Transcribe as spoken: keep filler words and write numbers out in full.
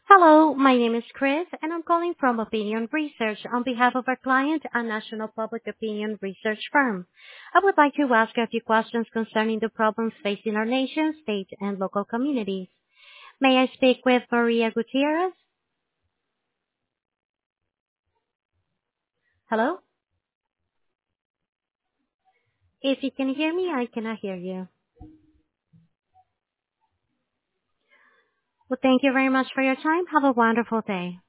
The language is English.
Hello, my name is Chris, and I'm calling from Opinion Research on behalf of our client, a national public opinion research firm. I would like to ask a few questions concerning the problems facing our nation, state, and local communities. May I speak with Maria Gutierrez? Hello? If you can hear me, I cannot hear you. Well, thank you very much for your time. Have a wonderful day.